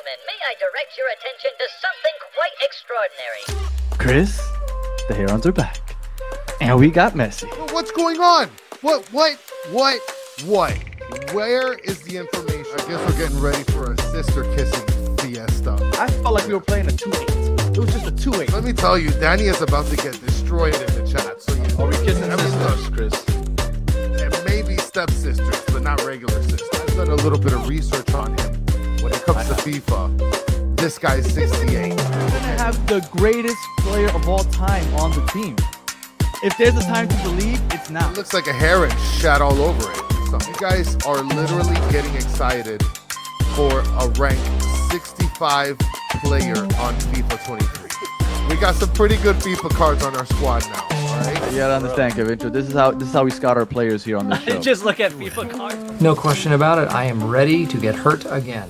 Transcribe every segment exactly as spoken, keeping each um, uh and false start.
gentlemen, may I direct your attention to something quite extraordinary? Chris, the Herons are back. And we got Messi. What's going on? What, what, what, what? Where is the information? I guess we're getting ready for a sister kissing fiesta. I felt like we were playing a two eight. It was just a two eight. Let me tell you, Danny is about to get destroyed in the chat. So you Are we kissing I mean, sisters, look, Chris? and maybe stepsisters, but not regular sisters. I've done a little bit of research on him. When it comes to FIFA, this guy's sixty-eight. We're gonna have the greatest player of all time on the team. If there's a time to believe, it's now. It looks like a heron shat all over it. So you guys are literally getting excited for a ranked sixty-five player on FIFA twenty-three. We got some pretty good FIFA cards on our squad now. All right. You gotta understand, Kevin. This is how this is how we scout our players here on the show. Just look at FIFA cards. No question about it. I am ready to get hurt again.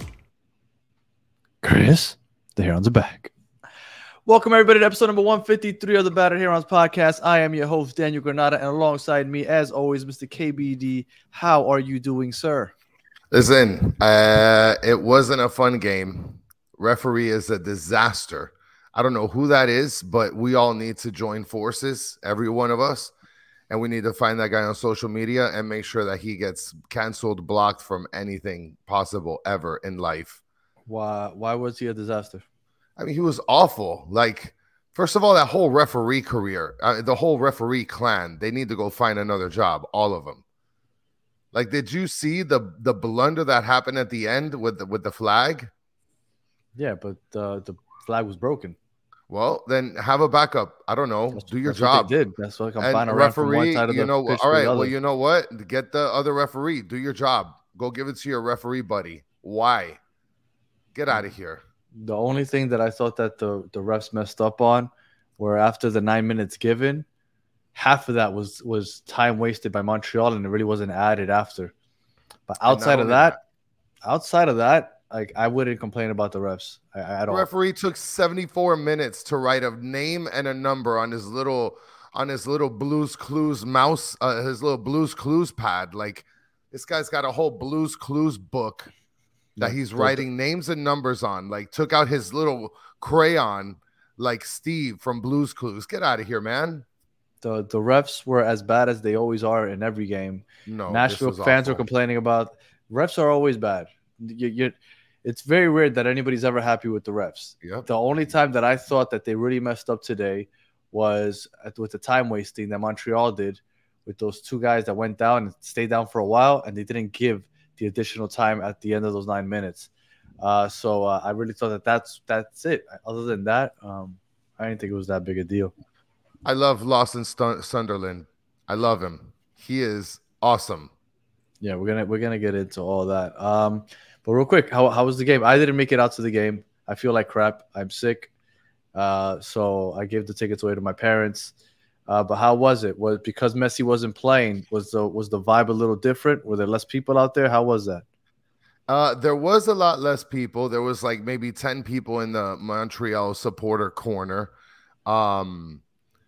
Chris, the Herons are back. Welcome, everybody, to episode number one fifty-three of the Battered Herons podcast. I am your host, Daniel Granada, and alongside me, as always, Mister K B D. How are you doing, sir? Listen, uh, it wasn't a fun game. Referee is a disaster. I don't know who that is, but we all need to join forces, every one of us, and we need to find that guy on social media and make sure that he gets canceled, blocked from anything possible ever in life. Why? Why was he a disaster? I mean, he was awful. Like, first of all, that whole referee career, uh, the whole referee clan, they need to go find another job, all of them. Like, did you see the the blunder that happened at the end with the, with the flag? Yeah, but uh, the flag was broken. Well, then have a backup. I don't know. That's, Do your that's job. What they did. That's what I'm And flying around from one referee, side of you the know, pitch all to right. the Well, other. you know what? Get the other referee. Do your job. Go give it to your referee buddy. Why? Get out of here. The only thing that I thought that the, the refs messed up on were after the nine minutes given, half of that was was time wasted by Montreal, and it really wasn't added after. But outside of that, that, outside of that, like I wouldn't complain about the refs I, I, at the all. referee took seventy-four minutes to write a name and a number on his little on his little Blues Clues mouse, uh, his little Blues Clues pad. Like, this guy's got a whole Blues Clues book that he's Yeah, writing names and numbers on. Like, took out his little crayon like Steve from Blues Clues. Get out of here, man. The the refs were as bad as they always are in every game. No, Nashville this was fans awful. were complaining about refs are always bad. You, you, it's very weird that anybody's ever happy with the refs. Yep. The only time that I thought that they really messed up today was at, with the time wasting that Montreal did with those two guys that went down and stayed down for a while, and they didn't give the additional time at the end of those nine minutes. Uh, so uh, I really thought that that's that's it. Other than that, um, I didn't think it was that big a deal. I love Lawson Stun- Sunderland. I love him. He is awesome. Yeah, we're gonna we're gonna get into all that. Um, but real quick, how how was the game? I didn't make it out to the game. I feel like crap. I'm sick. Uh, so I gave the tickets away to my parents. Uh, but how was it? Was because Messi wasn't playing? Was the was the vibe a little different? Were there less people out there? How was that? Uh, there was a lot less people. There was like maybe ten people in the Montreal supporter corner. Um,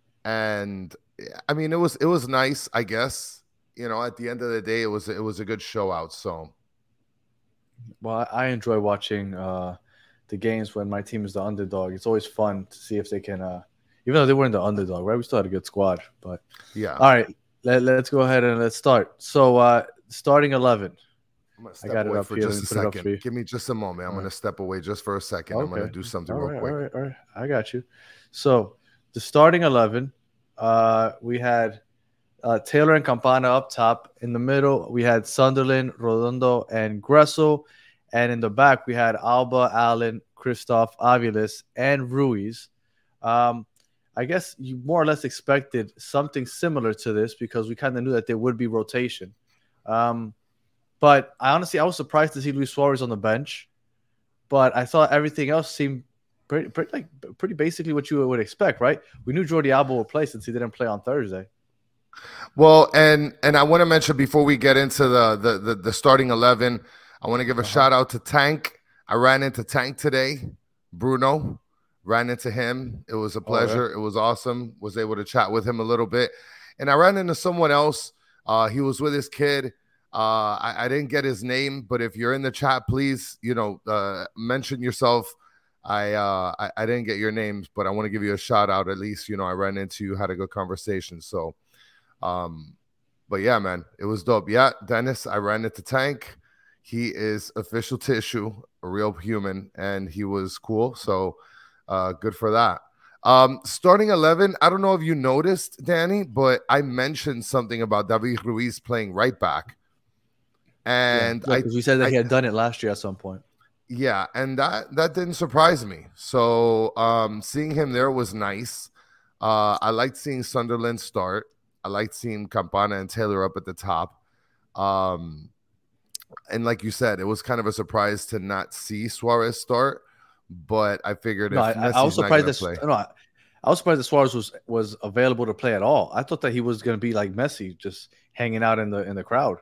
and I mean, it was it was nice, I guess. You know, at the end of the day, it was it was a good show out. So, Well, I I enjoy watching uh, the games when my team is the underdog. It's always fun to see if they can, uh, even though they weren't the underdog, right? We still had a good squad. But yeah. all right, let, let's go ahead and let's start. So, uh, starting eleven. I'm gonna I step got it away up for here. just Let a me put it up for you. second. Give me just a moment. I'm All gonna step away just for a second. I'm Okay. gonna do something All real right, quick. All right, all right. I got you. So, the starting eleven, uh, we had uh, Taylor and Campana up top. In the middle, we had Sunderland, Rodondo, and Gressel. And in the back, we had Alba, Allen, Christoph, Aviles, and Ruiz. Um, I guess you more or less expected something similar to this because we kind of knew that there would be rotation. Um, but I honestly, I was surprised to see Luis Suarez on the bench. But I thought everything else seemed pretty, pretty, like, pretty basically what you would expect, right? We knew Jordi Alba would play since he didn't play on Thursday. Well, and and I want to mention before we get into the the the, the starting eleven, I want to give a uh-huh. shout out to Tank. I ran into Tank today, Bruno. Ran into him. It was a pleasure. Oh, yeah. It was awesome. Was able to chat with him a little bit. And I ran into someone else. Uh, he was with his kid. Uh, I, I didn't get his name, but if you're in the chat, please, you know, uh, mention yourself. I, uh, I I didn't get your names, but I want to give you a shout out. At least, you know, I ran into you, had a good conversation. So, um, but yeah, man, it was dope. Yeah, Dennis, I ran into Tank. He is official tissue, a real human, and he was cool. So, uh, good for that. Um, starting eleven, I don't know if you noticed, Danny, but I mentioned something about David Ruiz playing right back. And yeah, I, because we said that I, he had done it last year at some point. Yeah, and that that didn't surprise me. So um, seeing him there was nice. Uh, I liked seeing Sunderland start. I liked seeing Campana and Taylor up at the top. Um, and like you said, it was kind of a surprise to not see Suarez start. But I figured No, if I, Messi's I was surprised not that play, no, I, I was surprised that Suarez was was available to play at all. I thought that he was going to be like Messi, just hanging out in the in the crowd.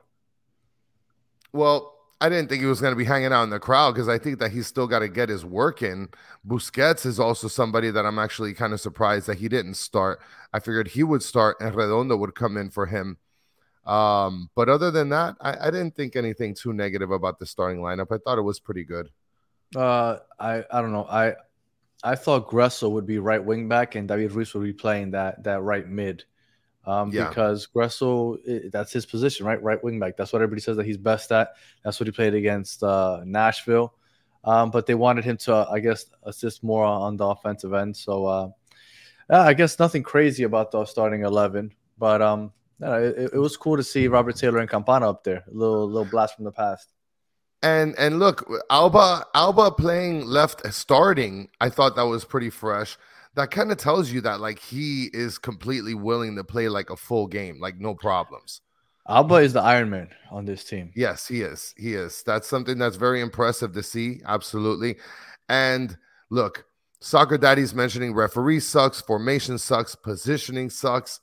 well, I didn't think he was going to be hanging out in the crowd because I think that he's still got to get his work in. Busquets is also somebody that I'm actually kind of surprised that he didn't start. I figured he would start and Redondo would come in for him. Um, but other than that, I, I didn't think anything too negative about the starting lineup. I thought it was pretty good. Uh, I I don't know. I I thought Gressel would be right wing back and David Ruiz would be playing that that right mid. Um, Yeah. because Gressel, i- that's his position, right? Right wing back. That's what everybody says that he's best at. That's what he played against uh, Nashville. Um, but they wanted him to, uh, I guess, assist more on the offensive end. So uh, yeah, I guess nothing crazy about the starting eleven. But um, you know, it, it was cool to see Robert Taylor and Campana up there. A little little blast from the past. And and look, Alba Alba playing left starting, I thought that was pretty fresh. That kind of tells you that like he is completely willing to play like a full game, like no problems. Alba is the Iron Man on this team. Yes, he is. He is. That's something that's very impressive to see. Absolutely. And look, Soccer Daddy's mentioning referee sucks, formation sucks, positioning sucks.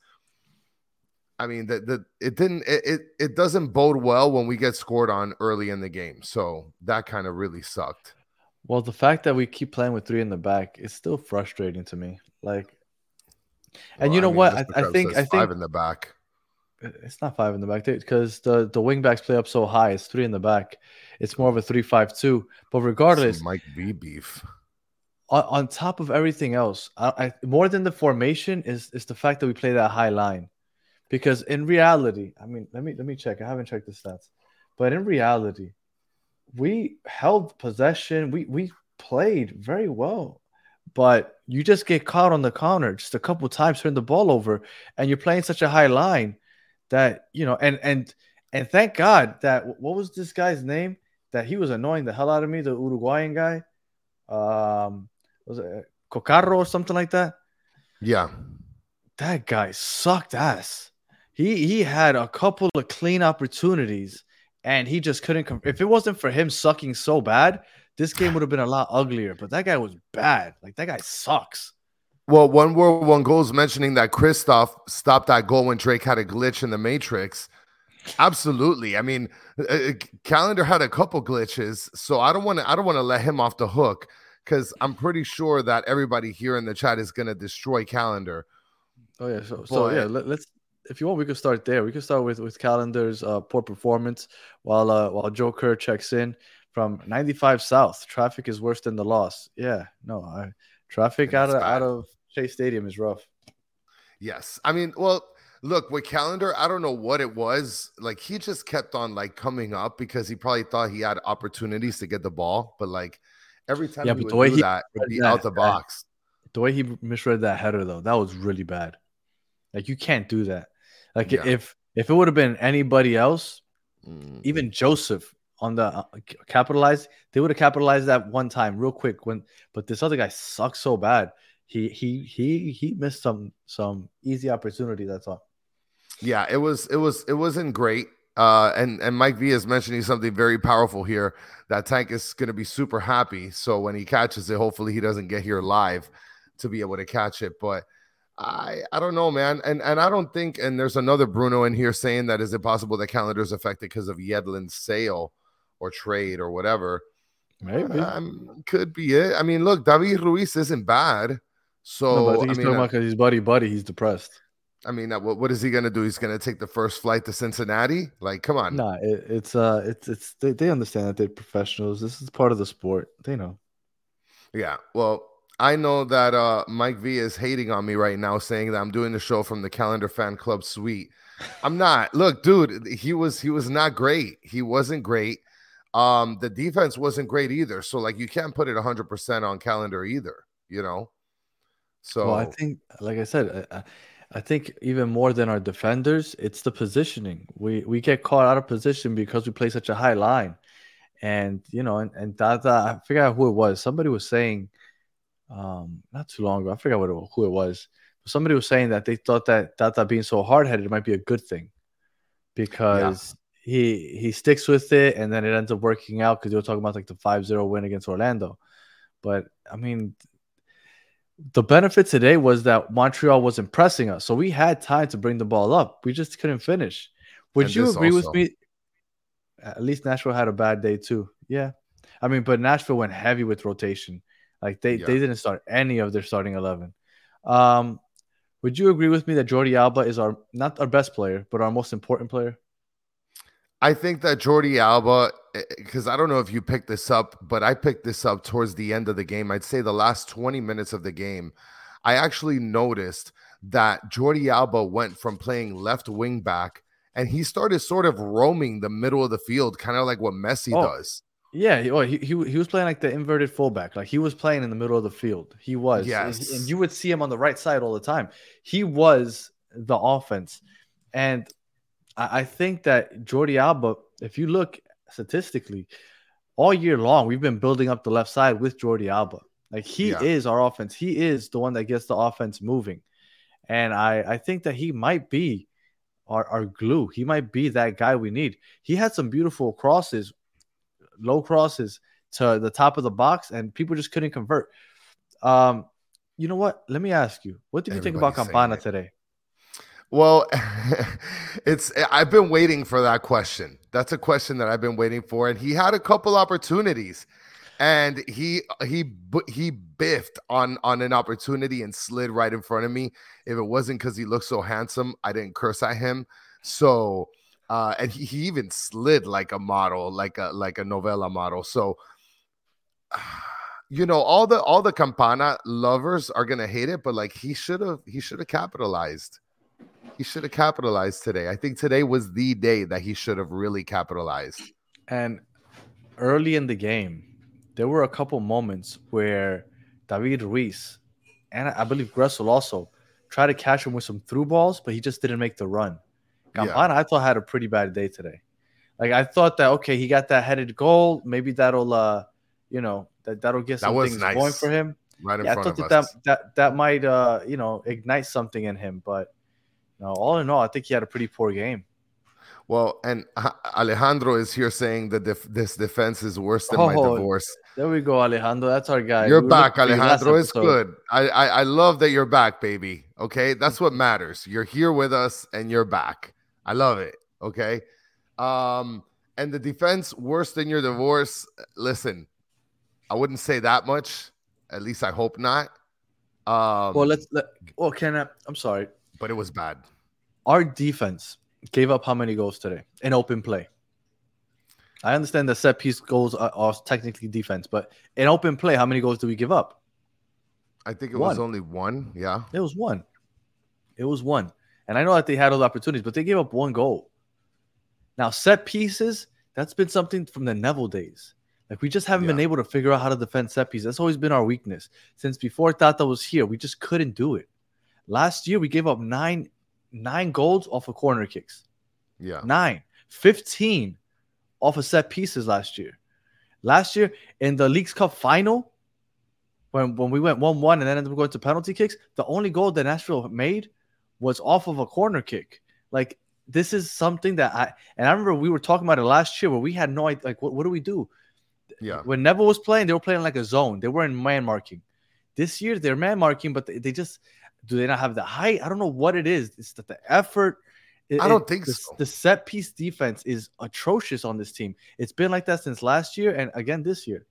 I mean, that the, it didn't it, it it doesn't bode well when we get scored on early in the game. So that kind of really sucked. Well, the fact that we keep playing with three in the back is still frustrating to me. Like, and Well, you know I mean, what? just I, I because think there's I think five in the back. it's not five in the back because the the wing backs play up so high. It's three in the back. It's more of a three five two. But regardless, Some Mike V beef. on, on top of everything else, I, I more than the formation is is the fact that we play that high line. Because in reality, I mean, let me let me check. I haven't checked the stats, but in reality, we held possession. We we played very well, but you just get caught on the counter just a couple times, turn the ball over, and you're playing such a high line that you know. And and and thank God that what was this guy's name? That he was annoying the hell out of me, the Uruguayan guy. Um, was it Cocarro or something like that? Yeah. That guy sucked ass. He he had a couple of clean opportunities, and he just couldn't come. If it wasn't for him sucking so bad, this game would have been a lot uglier. But that guy was bad. Like, that guy sucks. Well, one world, one goal's mentioning that Kristoff stopped that goal when Drake had a glitch in the Matrix. Absolutely. I mean, uh, Calendar had a couple glitches, so I don't want to. I don't want to let him off the hook because I'm pretty sure that everybody here in the chat is going to destroy Calendar. Oh yeah. So so But- yeah. Let, let's. If you want, we could start there. We could start with with Calendar's uh, poor performance while uh, while Joe Kerr checks in from ninety-five South. Traffic is worse than the loss. Yeah. No. I, traffic Yeah, out of it's bad. out of Shea Stadium is rough. Yes. I mean, well, look, with Calendar, I don't know what it was. Like, he just kept on like coming up because he probably thought he had opportunities to get the ball, but like every time Yeah, he but would the way do he that, it'd be that- out the that- box. The way he misread that header, though, that was really bad. Like, you can't do that. Like, Yeah. if if it would have been anybody else, Mm. even Joseph on the uh, capitalized, they would have capitalized that one time real quick. When but this other guy sucks so bad. He he he he missed some some easy opportunity. That's all. Yeah, it was it was it wasn't great. Uh, and and Mike V is mentioning something very powerful here. That Tank is going to be super happy. So when he catches it, hopefully he doesn't get here live to be able to catch it. But I I don't know, man. And and I don't think. And there's another Bruno in here saying that is it possible the calendar is affected because of Yedlin's sale or trade or whatever. Maybe. Um, could be it. I mean, look, David Ruiz isn't bad. So no, but I think he's mean, talking uh, about because he's buddy buddy. He's depressed. I mean, uh, what what is he gonna do? He's gonna take the first flight to Cincinnati? Like, come on. Nah, it, it's uh, it's it's they, they understand that they're professionals. This is part of the sport. They know. Yeah. Well, I know that uh, Mike V is hating on me right now, saying that I'm doing the show from the Calendar Fan Club suite. I'm not. Look, dude, he was he was not great. He wasn't great. Um, the defense wasn't great either. So, like, you can't put it one hundred percent on Calendar either. You know. So Well, I think, like I said, I, I I think even more than our defenders, it's the positioning. We we get caught out of position because we play such a high line, and you know, and and Tata, I forgot who it was. Somebody was saying, um, not too long ago, I forgot what it, who it was. But somebody was saying that they thought that Tata being so hard headed might be a good thing because yeah. he he sticks with it, and then it ends up working out because they were talking about like the five zero win against Orlando. But I mean, the benefit today was that Montreal wasn't pressing us, so we had time to bring the ball up. We just couldn't finish. Would and you agree also. with me? At least Nashville had a bad day too. Yeah, I mean, but Nashville went heavy with rotation. Like they, yeah. they didn't start any of their starting eleven. Um, would you agree with me that Jordi Alba is our not our best player, but our most important player? I think that Jordi Alba, because I don't know if you picked this up, but I picked this up towards the end of the game. I'd say the last twenty minutes of the game, I actually noticed that Jordi Alba went from playing left wing back and he started sort of roaming the middle of the field, kind of like what Messi oh, does. Yeah, he, he he was playing like the inverted fullback. Like he was playing in the middle of the field. He was. Yes. And, and you would see him on the right side all the time. He was the offense. And I think that Jordi Alba, if you look statistically, all year long, we've been building up the left side with Jordi Alba. Like he yeah. is our offense. He is the one that gets the offense moving. And I, I think that he might be our, our glue. He might be that guy we need. He had some beautiful crosses, low crosses to the top of the box, and people just couldn't convert. Um, you know what? Let me ask you, what did you think about Campana today? Well, it's I've been waiting for that question. That's a question that I've been waiting for, and he had a couple opportunities, and he he he biffed on on an opportunity and slid right in front of me. If it wasn't because he looked so handsome, I didn't curse at him. So, uh, and he, he even slid like a model, like a like a novella model. So, you know, all the all the Campana lovers are gonna hate it, but like he should have he should have capitalized. He should have capitalized today. I think today was the day that he should have really capitalized. And early in the game, there were a couple moments where David Ruiz and I believe Gressel also tried to catch him with some through balls, but he just didn't make the run. Campana, yeah. I thought, had a pretty bad day today. Like I thought that, okay, he got that headed goal. Maybe that'll, uh, you know, that, that'll get some that things nice. going for him. Right in yeah, front I thought of that, us. that that that might, uh, you know, ignite something in him, but. No, all in all, I think he had a pretty poor game. Well, and Alejandro is here saying that def- this defense is worse than oh, my divorce. There we go, Alejandro. That's our guy. You're we back, Alejandro. It's good. I, I I love that you're back, baby. Okay, that's what matters. You're here with us, and you're back. I love it. Okay, um, and the defense worse than your divorce. Listen, I wouldn't say that much. At least I hope not. Um, well, let's. Let, well, can I? I'm sorry. But it was bad. Our defense gave up how many goals today in open play? I understand the set piece goals are, are technically defense, but in open play, how many goals do we give up? I think it one. was only one. Yeah. It was one. It was one. And I know that they had other opportunities, but they gave up one goal. Now, set pieces, that's been something from the Neville days. Like, we just haven't yeah. been able to figure out how to defend set pieces. That's always been our weakness. Since before Tata was here, we just couldn't do it. Last year, we gave up nine, nine goals off of corner kicks. Yeah. Nine. fifteen off of set pieces last year. Last year, in the Leagues Cup final, when, when we went one one and then ended up going to penalty kicks, the only goal that Nashville made was off of a corner kick. Like, this is something that I – and I remember we were talking about it last year where we had no idea. Like, what, what do we do? Yeah. When Neville was playing, they were playing like a zone. They weren't man marking. This year, they're man marking, but they, they just – do they not have the height? I don't know what it is. It's that the effort. It, I don't it, think the, so. The set piece defense is atrocious on this team. It's been like that since last year and again this year.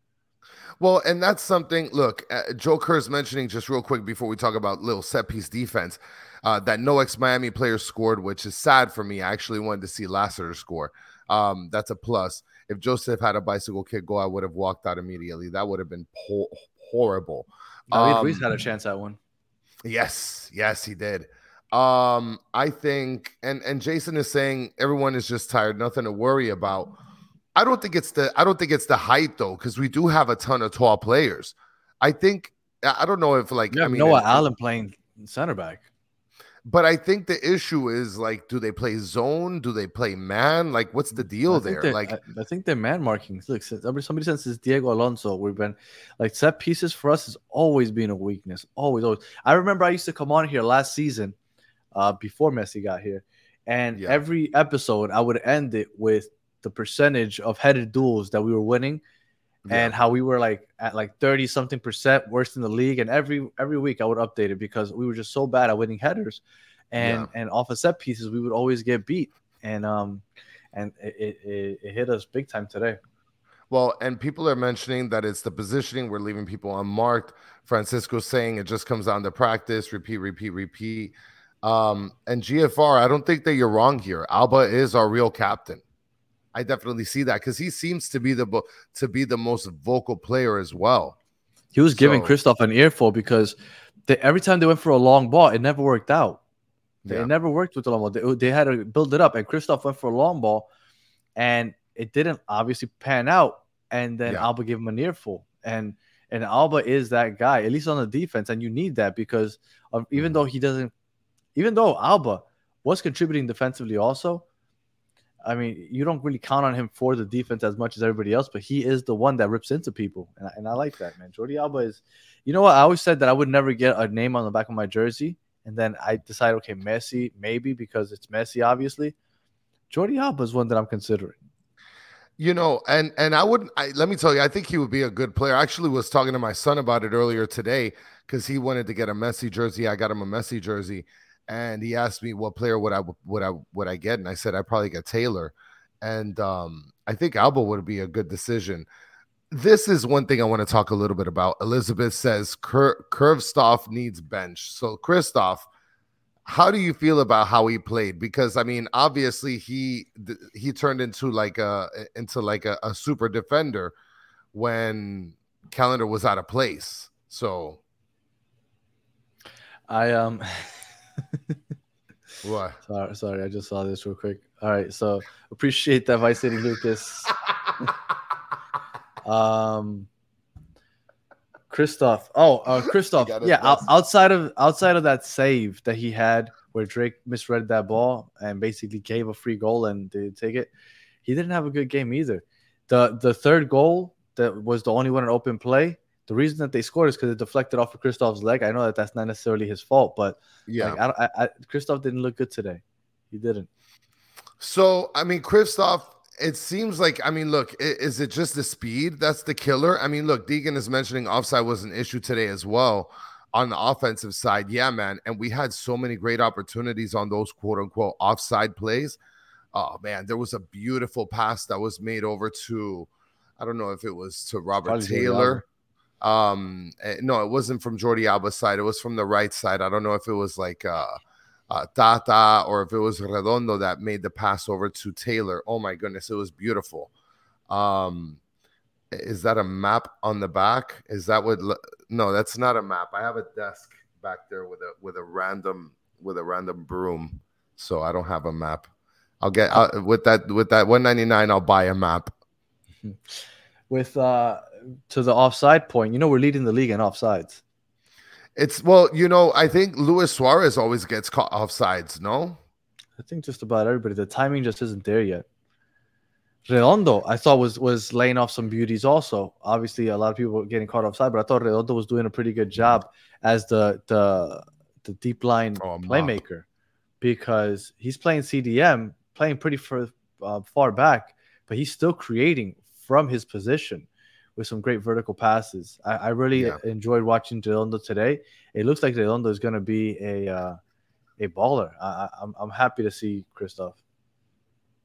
Well, and that's something. Look, uh, Joe Kerr's mentioning just real quick before we talk about little set piece defense uh, that no ex Miami player scored, which is sad for me. I actually wanted to see Lassiter score. Um, that's a plus. If Joseph had a bicycle kick goal, I would have walked out immediately. That would have been po- horrible. David Um, Ruiz had a chance at one. Yes, yes, he did. Um, I think, and and Jason is saying everyone is just tired, nothing to worry about. I don't think it's the I don't think it's the height though, because we do have a ton of tall players. I think I don't know if like You I have mean Noah and- Allen playing center back. but I think the issue is like, do they play zone? Do they play man? Like, what's the deal I think there? they're- Like, I, I think they're man marking. Look, since, somebody somebody says it's Diego Alonso. We've been like set pieces for us has always been a weakness. Always, always. I remember I used to come on here last season, uh, before Messi got here, and Yeah. every episode I would end it with the percentage of headed duels that we were winning, and yeah, how we were like at like thirty something percent worse in the league. And every every week I would update it because we were just so bad at winning headers, and Yeah. and off of set pieces we would always get beat. And um and it, it, it hit us big time today. well, and people are mentioning that it's the positioning. We're leaving people unmarked. Francisco's saying it just comes down to practice, repeat, repeat, repeat. Um, and G F R, I don't think that you're wrong here. Alba is our real captain. I definitely see that because he seems to be the bo- to be the most vocal player as well. He was giving So- Christoph an earful because they, every time they went for a long ball, it never worked out. They- Yeah. It never worked with the long ball. They, they had to build it up, and Christoph went for a long ball, and it didn't obviously pan out. And then Yeah. Alba gave him an earful, and and Alba is that guy, at least on the defense, and you need that because of, even Mhm. though he doesn't, even though Alba was contributing defensively also. I mean, you don't really count on him for the defense as much as everybody else, but he is the one that rips into people, and I, and I like that, man. Jordi Alba is, you know what? I always said that I would never get a name on the back of my jersey, and then I decided, okay, Messi, maybe because it's Messi, obviously. Jordi Alba is one that I'm considering. You know, and and I would I, let me tell you, I think he would be a good player. I actually was talking to my son about it earlier today because he wanted to get a Messi jersey. I got him a Messi jersey, and he asked me what player would I would I would I get, and I said I'd probably get Taylor, and um, I think Alba would be a good decision. This is one thing I want to talk a little bit about. Elizabeth says Cur- Curvstoff needs bench. So Christoph, how do you feel about how he played? Because I mean, obviously he th- he turned into like a into like a, a super defender when Calendar was out of place. So I um, what? sorry, sorry, I just saw this real quick. All right, so appreciate that, Vice City Lucas. Um, Christoph. Oh, uh, Christoph. got it, Yeah, out, yes. outside of outside of that save that he had where Drake misread that ball and basically gave a free goal and they take it, he didn't have a good game either. The the third goal that was the only one in open play. The reason that they scored is because it deflected off of Christoph's leg. I know that that's not necessarily his fault, but Yeah. like, I, don't- I, I, Christoph didn't look good today. He didn't. So, I mean, Kristoff, it seems like, I mean, look, i- is it just the speed that's the killer? I mean, look, Deegan is mentioning offside was an issue today as well on the offensive side. Yeah, man. And we had so many great opportunities on those quote unquote offside plays. Oh, man, there was a beautiful pass that was made over to, I don't know if it was to Robert Probably Jordi Taylor. Um, eh, no, it wasn't from Jordi Alba's side. It was from the right side. I don't know if it was like, uh, Uh, Tata or if it was Redondo that made the pass over to Taylor. Oh my goodness, it was beautiful. Um, is that a map on the back? Is that what? No, that's not a map. I have a desk back there with a with a random with a random broom, so I don't have a map. I'll get uh, with that with that one ninety-nine. I'll buy a map. With uh to the offside point, you know, we're leading the league in offsides. It's well, you know, I think Luis Suarez always gets caught offsides. No. I think just about everybody. The timing just isn't there yet. Redondo, I thought was was laying off some beauties also. Obviously, a lot of people were getting caught offside, but I thought Redondo was doing a pretty good job as the the the deep line Oh, mop. playmaker because he's playing C D M, playing pretty far, uh, far back, but he's still creating from his position with some great vertical passes. I, I really Yeah. enjoyed watching Redondo today. It looks like Redondo is going to be a uh, a baller. I, I, I'm I'm happy to see Christoph.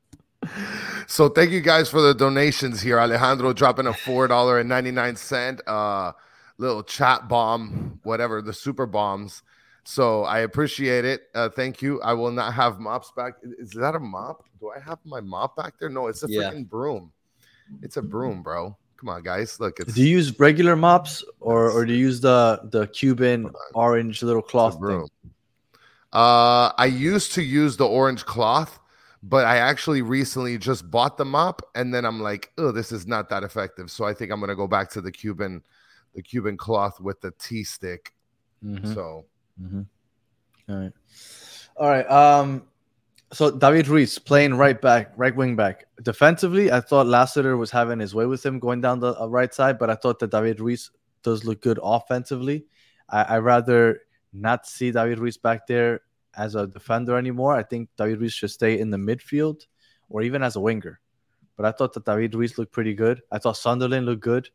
So thank you guys for the donations here. Alejandro dropping a four dollars and ninety-nine cents uh, little chat bomb, whatever, the super bombs. So I appreciate it. Uh, thank you. I will not have mops back. Is that a mop? Do I have my mop back there? No, it's a Yeah. freaking broom. It's a broom, bro. Come on, guys. Look, it's Do you use regular mops or, or do you use the, the Cuban orange little it's a cloth broom. thing? Uh, I used to use the orange cloth, but I actually recently just bought the mop, and then I'm like, oh, this is not that effective. So I think I'm gonna go back to the Cuban, the Cuban cloth with the tea stick. Mm-hmm. So, mm-hmm. All right, all right. Um, so David Ruiz playing right back, right wing back. Defensively, I thought Lassiter was having his way with him going down the uh, right side, but I thought that David Ruiz does look good offensively. I I rather not see David Ruiz back there as a defender anymore. I think David Ruiz should stay in the midfield or even as a winger. But I thought that David Ruiz looked pretty good. I thought Sunderland looked good.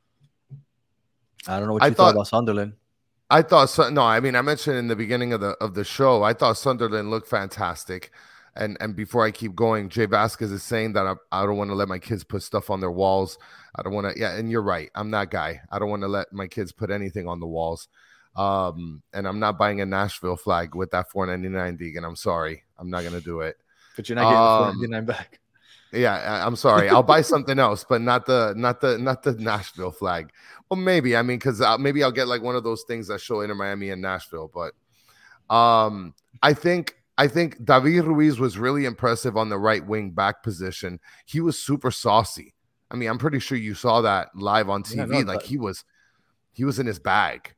I don't know what I you thought- thought about Sunderland. I thought so, no, I mean I mentioned in the beginning of the of the show, I thought Sunderland looked fantastic. And and before I keep going, Jay Vasquez is saying that I, I don't want to let my kids put stuff on their walls. I don't want to. Yeah, and you're right. I'm that guy. I don't want to let my kids put anything on the walls. Um, and I'm not buying a Nashville flag with that four ninety-nine, Deegan. I'm sorry. I'm not gonna do it. But you're not getting Um, the four ninety-nine back. Yeah, I- I'm sorry. I'll buy something else, but not the not the not the Nashville flag. Well, maybe. I mean, because maybe I'll get like one of those things that show Inter Miami and Nashville. But um, I think I think David Ruiz was really impressive on the right wing back position. He was super saucy. I mean, I'm pretty sure you saw that live on T V. Yeah, no, like but- he was he was in his bag.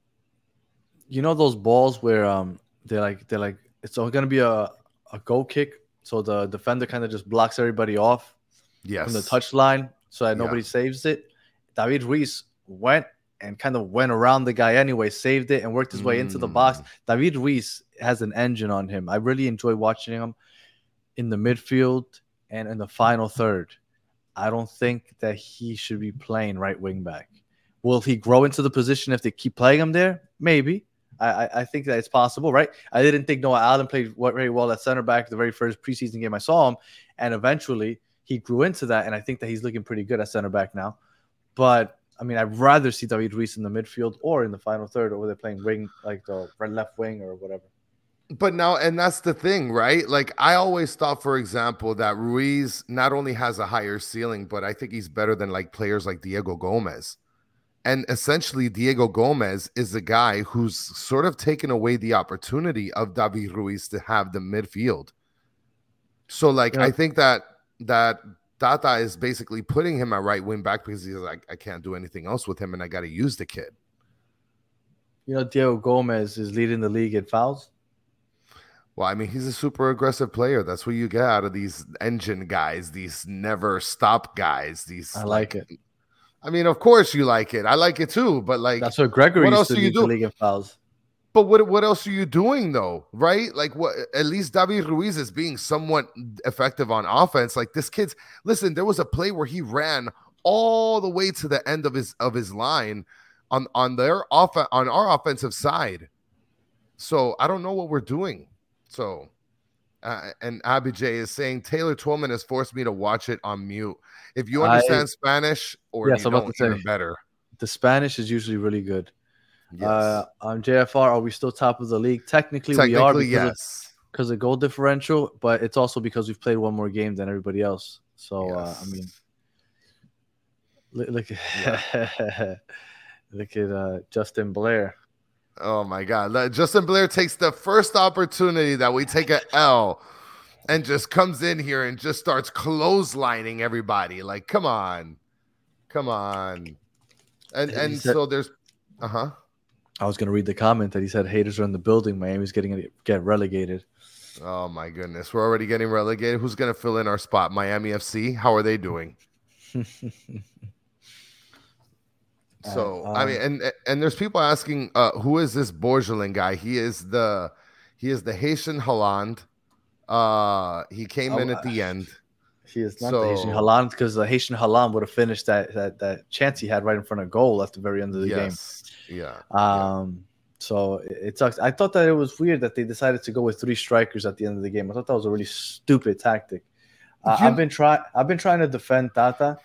You know those balls where um they're like they're like it's all gonna be a, a goal kick, so the defender kind of just blocks everybody off Yes. from the touchline so that Yeah. nobody saves it. David Ruiz went and kind of went around the guy anyway, saved it, and worked his way into the box. Mm. David Ruiz has an engine on him. I really enjoy watching him in the midfield and in the final third. I don't think that he should be playing right wing back. Will he grow into the position if they keep playing him there? Maybe. I, I, I think that it's possible, right? I didn't think Noah Allen played very well at center back the very first preseason game I saw him, and eventually he grew into that, and I think that he's looking pretty good at center back now. But I mean, I'd rather see David Ruiz in the midfield or in the final third, or they're playing wing, like the right left wing or whatever. But now, and that's the thing, right? Like, I always thought, for example, that Ruiz not only has a higher ceiling, but I think he's better than like players like Diego Gomez. And essentially, Diego Gomez is the guy who's sort of taken away the opportunity of David Ruiz to have the midfield. So, like, Yeah. I think that that Tata is basically putting him at right wing back because he's like, I can't do anything else with him, and I got to use the kid. You know, Diego Gomez is leading the league in fouls. Well, I mean, he's a super aggressive player. That's what you get out of these engine guys, these never stop guys. These I like it. I mean, of course you like it. I like it too. But like, That's what Gregory what used else to do you lead the do? league in fouls. but what what else are you doing though? Right? Like, what? At least David Ruiz is being somewhat effective on offense. Like this kid's. Listen, there was a play where he ran all the way to the end of his of his line on on their off on our offensive side. So I don't know what we're doing. So, uh, and Abijay is saying Taylor Twellman has forced me to watch it on mute. If you understand I- Spanish or Yes, you I'm about don't, to say. even better. The Spanish is usually really good. Yes. Uh, on J F R, are we still top of the league? Technically, Technically, we are because of, yes. because of goal differential, but it's also because we've played one more game than everybody else. So, uh, I Yes. mean, look, look at look at uh, Justin Blair. Oh my God. Let- Justin Blair takes the first opportunity that we take a L and just comes in here and just starts clotheslining everybody. Like, come on. Come on. And He and said- so there's uh-huh. I was going to read the comment that he said haters are in the building. Miami's getting to get relegated. Oh my goodness. We're already getting relegated. Who's gonna fill in our spot? Miami F C? How are they doing? So Uh, I mean, um, and and there's people asking, uh, who is this Borgelin guy? He is the he is the Haitian Holland. Uh, he came Oh, in at uh, the end. He is not the Haitian So- Halan because the Haitian Halan would have finished that, that that chance he had right in front of goal at the very end of the Yes, yeah. game. Um, so it, it sucks. I thought that it was weird that they decided to go with three strikers at the end of the game. I thought that was a really stupid tactic. Uh, You- I've been trying. I've been trying to defend Tata,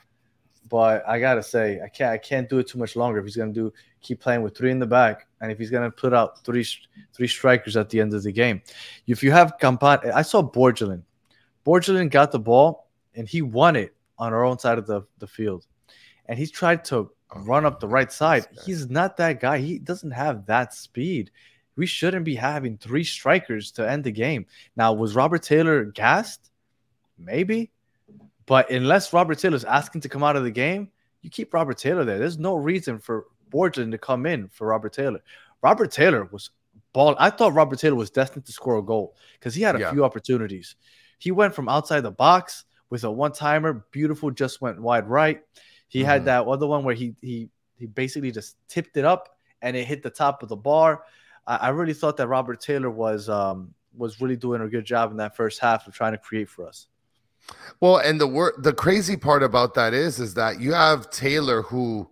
but I gotta say, I can't. I can't do it too much longer. If he's gonna do keep playing with three in the back, and if he's gonna put out three three strikers at the end of the game, if you have Campana, I saw Borgelin. Borgelin got the ball and he won it on our own side of the, the field, and he's tried to run up the right side. He's not that guy. He doesn't have that speed. We shouldn't be having three strikers to end the game. Now, was Robert Taylor gassed? Maybe. But unless Robert Taylor's asking to come out of the game, you keep Robert Taylor there. There's no reason for Borgelin to come in for Robert Taylor. Robert Taylor was ball. I thought Robert Taylor was destined to score a goal because he had a Yeah. few opportunities. He went from outside the box with a one-timer. Beautiful, just went wide right. He Mhm. had that other one where he he he basically just tipped it up and it hit the top of the bar. I, I really thought that Robert Taylor was um was really doing a good job in that first half of trying to create for us. Well, and the wor- the crazy part about that is, is that you have Taylor who,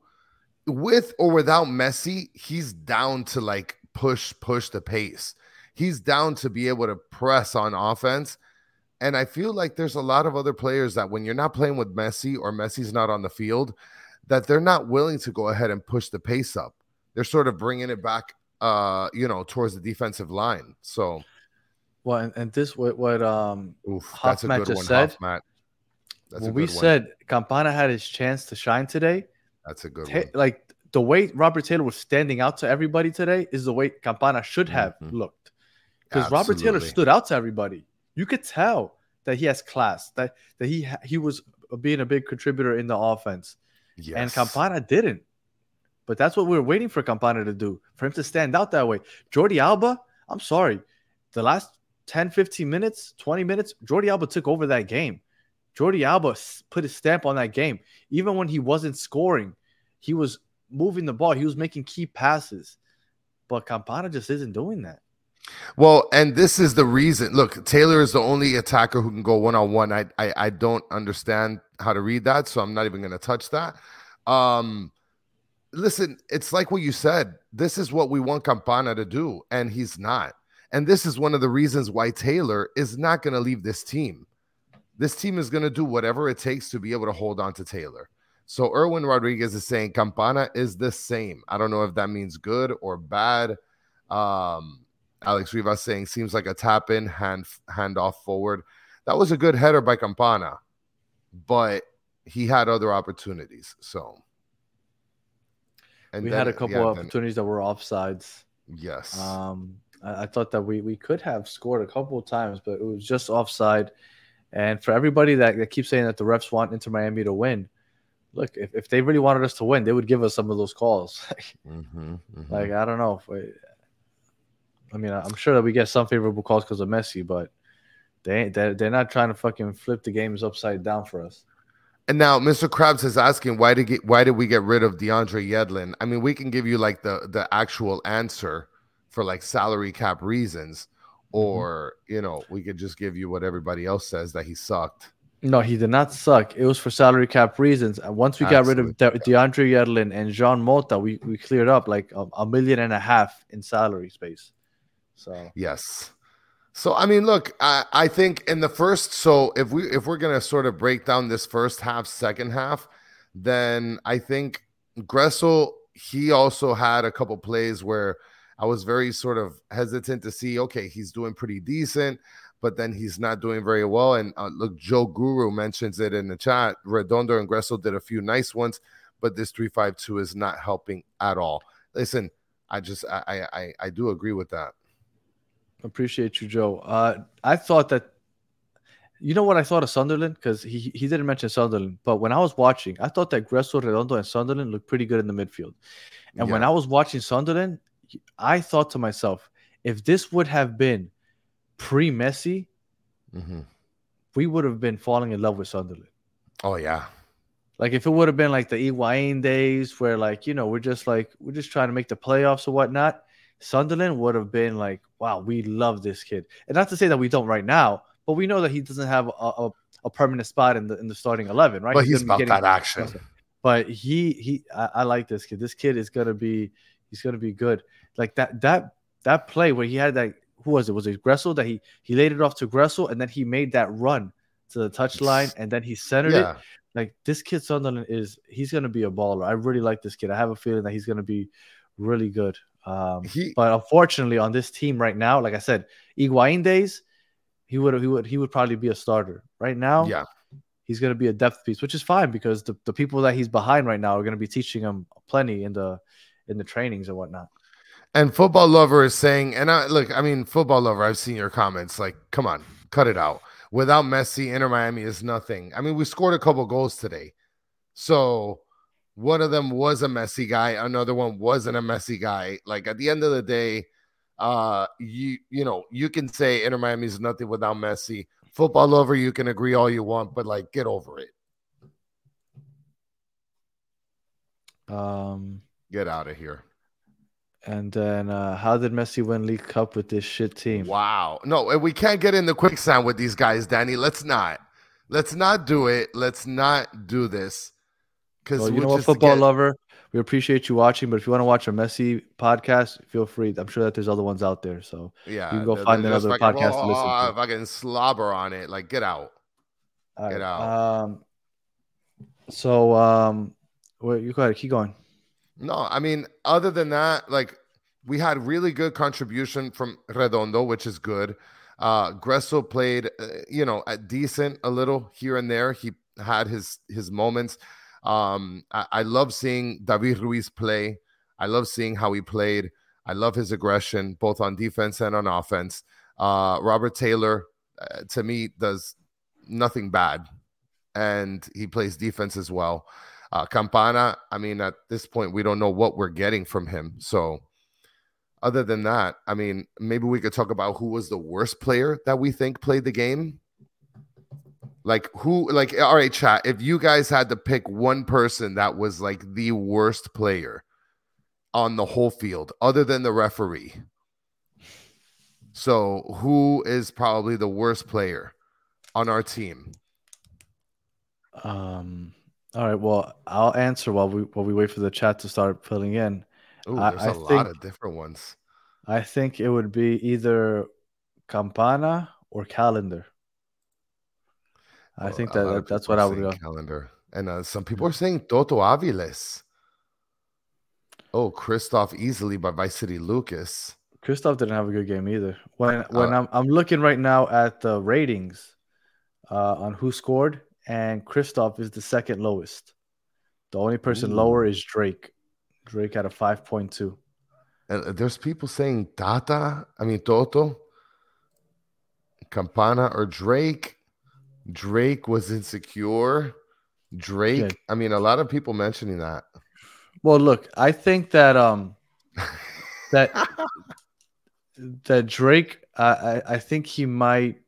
with or without Messi, he's down to like push, push the pace. He's down to be able to press on offense. And I feel like there's a lot of other players that when you're not playing with Messi or Messi's not on the field, that they're not willing to go ahead and push the pace up. They're sort of bringing it back, uh, you know, towards the defensive line. So, Well, and, and this what what um oof, that's a Hoffman good just one, said. Hoffman. That's when a we good one. said Campana had his chance to shine today, That's a good ta- one. like the way Robert Taylor was standing out to everybody today is the way Campana should have Mhm. looked. Because Robert Taylor Absolutely. stood out to everybody. You could tell that he has class, that that he ha- he was being a big contributor in the offense. Yes. And Campana didn't. But that's what we were waiting for Campana to do, for him to stand out that way. Jordi Alba, I'm sorry. The last ten, fifteen minutes, twenty minutes, Jordi Alba took over that game. Jordi Alba s- put his stamp on that game. Even when he wasn't scoring, he was moving the ball. He was making key passes. But Campana just isn't doing that. Well, and this is the reason. Look, Taylor is the only attacker who can go one on one. I, I I don't understand how to read that, so I'm not even going to touch that. Um, listen, it's like what you said. This is what we want Campana to do, and he's not. And this is one of the reasons why Taylor is not going to leave this team. This team is going to do whatever it takes to be able to hold on to Taylor. So Erwin Rodriguez is saying Campana is the same. I don't know if that means good or bad. Um, Alex Rivas saying seems like a tap in, hand hand off forward. That was a good header by Campana, but he had other opportunities. So, and we then- had a couple yeah, of then- opportunities that were offsides. yes, Um, I, I thought that we, we could have scored a couple of times, but it was just offside. And for everybody that, that keeps saying that the refs want Inter Miami to win, look, if, if they really wanted us to win, they would give us some of those calls. mm-hmm, mm-hmm. Like, I don't know. If we, I mean, I'm sure that we get some favorable calls because of Messi, but they ain't, they're, they're not trying to fucking flip the games upside down for us. And now Mister Krabs is asking why did get why did we get rid of DeAndre Yedlin? I mean, we can give you like the the actual answer for like salary cap reasons, or Mm-hmm. you know, we could just give you what everybody else says that he sucked. No, he did not suck. It was for salary cap reasons. And once we got rid of De- DeAndre Yedlin and Jean Mota, we, we cleared up like a, a million and a half in salary space. So Yes. So I mean, look, I, I think in the first, so if we if we're gonna sort of break down this first half, second half, then I think Gressel, he also had a couple plays where I was very sort of hesitant to see, okay, he's doing pretty decent, but then he's not doing very well. And uh, look, Joe Guru mentions it in the chat. Redondo and Gressel did a few nice ones, but this three five two is not helping at all. Listen, I just I I I do agree with that. appreciate you, Joe. Uh, I thought that, you know what I thought of Sunderland? Because he, he didn't mention Sunderland, but when I was watching, I thought that Gressel, Redondo, and Sunderland looked pretty good in the midfield. And when Yeah. I was watching Sunderland, I thought to myself, if this would have been pre-Messi, Mm-hmm. we would have been falling in love with Sunderland. Oh yeah. Like if it would have been like the Higuain days where like, you know, we're just like, we're just trying to make the playoffs or whatnot, Sunderland would have been like, wow, we love this kid. And not to say that we don't right now, but we know that he doesn't have a, a, a permanent spot in the in the starting eleven, right? But he's, gonna be about that action. But he he I, I like this kid. This kid is gonna be he's gonna be good. Like that that that play where he had that, who was it? Was it Gressel that he he laid it off to Gressel and then he made that run to the touchline, and then he centered Yeah. it. Like, this kid Sunderland is he's gonna be a baller. I really like this kid. I have a feeling that he's gonna be really good. Um, He- but unfortunately, on this team right now, like I said, Higuain days, he would he would he would probably be a starter. Right now, Yeah. he's gonna be a depth piece, which is fine because the, the people that he's behind right now are gonna be teaching him plenty in the in the trainings and whatnot. And Football Lover is saying, and I look, I mean, Football Lover, I've seen your comments. Like, come on, cut it out. Without Messi, Inter Miami is nothing. I mean, we scored a couple goals today. So one of them was a Messi guy. Another one wasn't a Messi guy. Like, at the end of the day, uh, you you know, you can say Inter Miami is nothing without Messi. Football Lover, you can agree all you want, but like, get over it. Um, Get out of here. and then uh, how did Messi win League Cup with this shit team? Wow. No, we can't get in the quicksand with these guys, Danny. Let's not. Let's not do it. Let's not do this. Because Well, you we'll know what, just Football get- Lover, we appreciate you watching, but if you want to watch a Messi podcast, feel free. I'm sure that there's other ones out there, so Yeah, you can go they're- find they're just another fucking, podcast to listen oh, to. If I can slobber on it, like, get out. All Get right. out. Um, so, um, well, you go ahead, keep going. No, I mean, other than that, like, we had really good contribution from Redondo, which is good. Uh, Gressel played, uh, you know, at decent a little here and there. He had his his moments. Um, I, I love seeing David Ruiz play. I love seeing how he played. I love his aggression, both on defense and on offense. Uh, Robert Taylor, uh, to me, does nothing bad, and he plays defense as well. Uh, Campana, I mean, at this point, we don't know what we're getting from him. So, other than that, I mean, maybe we could talk about who was the worst player that we think played the game. Like, who, like, all right, chat, if you guys had to pick one person that was like the worst player on the whole field, other than the referee. So, who is probably the worst player on our team? Um, all right. Well, I'll answer while we while we wait for the chat to start filling in. Oh, I- there's I a lot think- of different ones. I think it would be either Campana or Calendar. I Well, think a that, lot that of that's people what are I would saying go. Calendar. And uh, some people are saying Toto Aviles. Oh, Christoph easily by Vice City Lucas. Christoph didn't have a good game either. When when Uh, I'm I'm looking right now at the ratings uh, on who scored, and Christoph is the second lowest. The only person Ooh. lower is Drake. Drake had a five point two. And uh, there's people saying Tata, I mean Toto, Campana, or Drake. Drake was insecure. Drake. Yeah. I mean, a lot of people mentioning that. Well, look, I think that um that that Drake, uh, I I think he might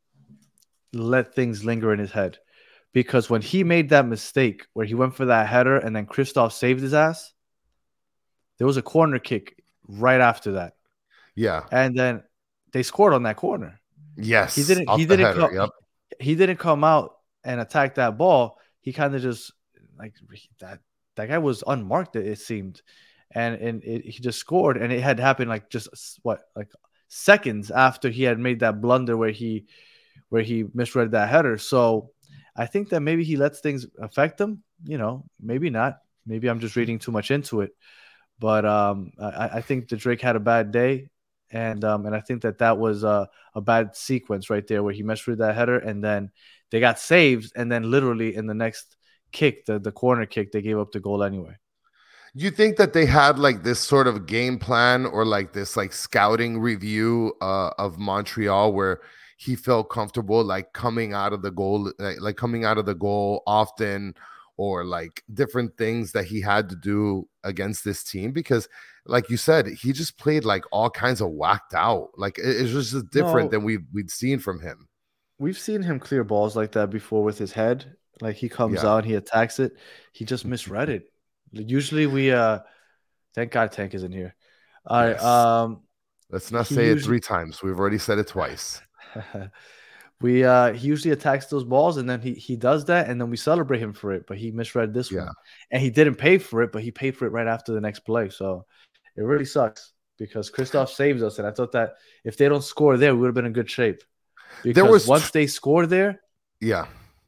let things linger in his head, because when he made that mistake where he went for that header and then Christoph saved his ass, there was a corner kick right after that, Yeah. and then they scored on that corner. Yes. He didn't. off He the didn't header, come. Yep. He didn't come out and attack that ball. He kind of just like that. That guy was unmarked. It seemed, and and it, he just scored, and it had happened like just what like seconds after he had made that blunder where he where he misread that header. So I think that maybe he lets things affect him. You know, maybe not. Maybe I'm just reading too much into it. But um, I, I think that Drake had a bad day, and um, and I think that that was a, a bad sequence right there where he misread that header, and then they got saved, and then literally in the next kick, the, the corner kick, they gave up the goal anyway. You think that they had like this sort of game plan or like this like scouting review uh, of Montreal where he felt comfortable like coming out of the goal, like, like coming out of the goal often, or like different things that he had to do against this team? Because like you said, he just played like all kinds of whacked out. Like it, it's just different No. than we we'd seen from him. We've seen him clear balls like that before with his head. Like he comes Yeah. out, he attacks it. He just misread it. Usually we uh thank God Tank is in here. All right. Yes. Um Let's not He say it usually- three times. We've already said it twice. we uh he usually attacks those balls, and then he he does that, and then we celebrate him for it, but he misread this Yeah. one. And he didn't pay for it, but he paid for it right after the next play. So it really sucks because Christoph saves us, and I thought that if they don't score there, we would have been in good shape. Because was once they score there, Yeah.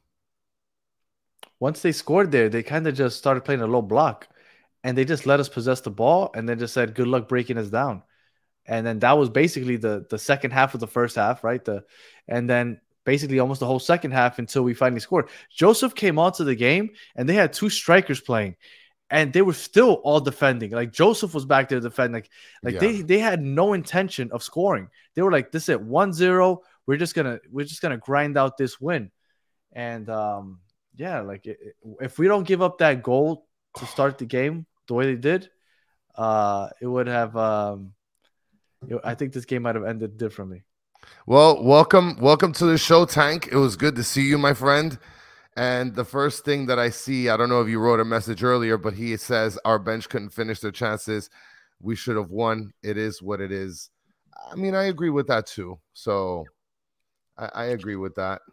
Once they scored there, they kind of just started playing a low block, and they just let us possess the ball, and then just said, "Good luck breaking us down." And then that was basically the the second half of the first half, right? The and then basically almost the whole second half until we finally scored. Joseph came onto the game, and they had two strikers playing, and they were still all defending. Like Joseph was back there defending. Like, like Yeah. they they had no intention of scoring. They were like, "This is it, one zero. We're just gonna we're just gonna grind out this win." And um, yeah, like it, it- if we don't give up that goal to start the game the way they did, uh, it would have. Um, it- I think this game might have ended differently. Well, welcome, welcome to the show, Tank. It was good to see you, my friend. And the first thing that I see, I don't know if you wrote a message earlier, but he says our bench couldn't finish their chances. We should have won. It is what it is. I mean, I agree with that too. So I, I agree with that.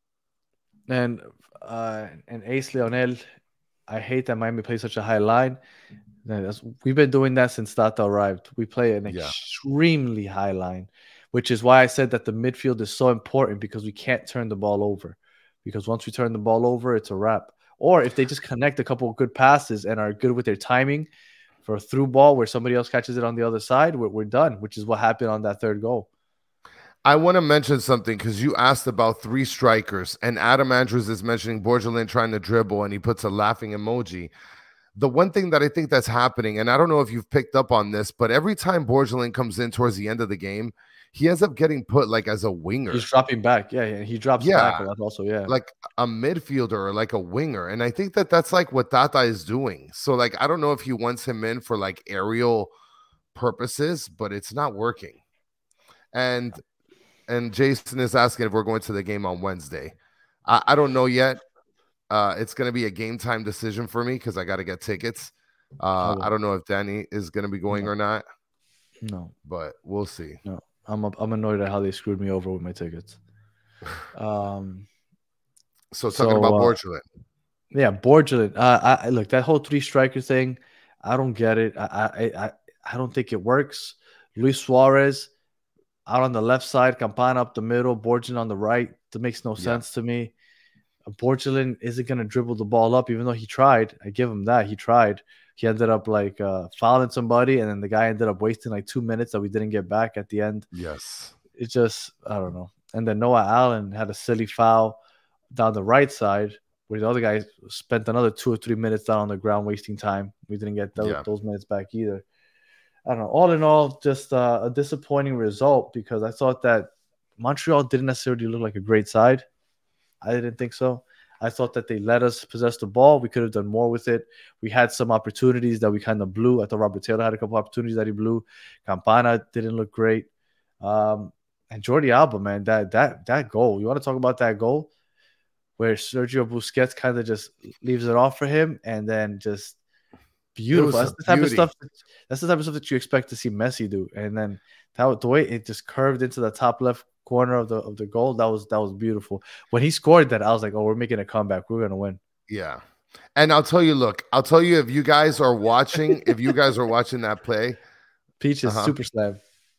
And uh, and Ace Leonel, I hate that Miami plays such a high line. Yeah, that's, we've been doing that since Tata arrived. We play an Yeah. extremely high line, which is why I said that the midfield is so important because we can't turn the ball over. Because once we turn the ball over, it's a wrap. Or if they just connect a couple of good passes and are good with their timing for a through ball where somebody else catches it on the other side, we're, we're done, which is what happened on that third goal. I want to mention something because you asked about three strikers, and Adam Andrews is mentioning Borgelin trying to dribble, and he puts a laughing emoji. The one thing that I think that's happening, and I don't know if you've picked up on this, but every time Borgelin comes in towards the end of the game, he ends up getting put like as a winger. He's dropping back. Yeah, yeah. He drops Yeah. back a lot also, yeah. Like a midfielder or like a winger. And I think that that's like what Tata is doing. So like, I don't know if he wants him in for like aerial purposes, but it's not working. And and Jason is asking if we're going to the game on Wednesday. I, I don't know yet. Uh, it's going to be a game time decision for me because I got to get tickets. Uh, I don't know if Danny is going to be going No. or not, No, but we'll see. no. I'm I'm annoyed at how they screwed me over with my tickets. Um, So talking So, about uh, Borgelin. yeah, Borgelin. Uh, I I- look, that whole three striker thing, I don't get it. I I I, I don't think it works. Luis Suarez out on the left side, Campana up the middle, Borgelin on the right. That makes no Yeah. sense to me. Borgelin isn't going to dribble the ball up, even though he tried. I give him that. He tried. He ended up like uh, fouling somebody, and then the guy ended up wasting like two minutes that we didn't get back at the end. Yes. It just, I don't know. And then Noah Allen had a silly foul down the right side, where the other guy spent another two or three minutes down on the ground wasting time. We didn't get those, Yeah. those minutes back either. I don't know. All in all, just uh, a disappointing result because I thought that Montreal didn't necessarily look like a great side. I didn't think so. I thought that they let us possess the ball. We could have done more with it. We had some opportunities that we kind of blew. I thought Robert Taylor had a couple opportunities that he blew. Campana didn't look great. Um, and Jordi Alba, man, that that that goal. You want to talk about that goal where Sergio Busquets kind of just leaves it off for him and then just beautiful. was That's the type beauty. of stuff. That, that's the type of stuff that you expect to see Messi do. And then that the way it just curved into the top left corner of the of the goal, that was that was beautiful. When he scored that, I was like, oh, we're making a comeback. We're gonna win. Yeah. And I'll tell you, look, I'll tell you if you guys are watching, if you guys are watching that play, Peach is Uh-huh. super slam.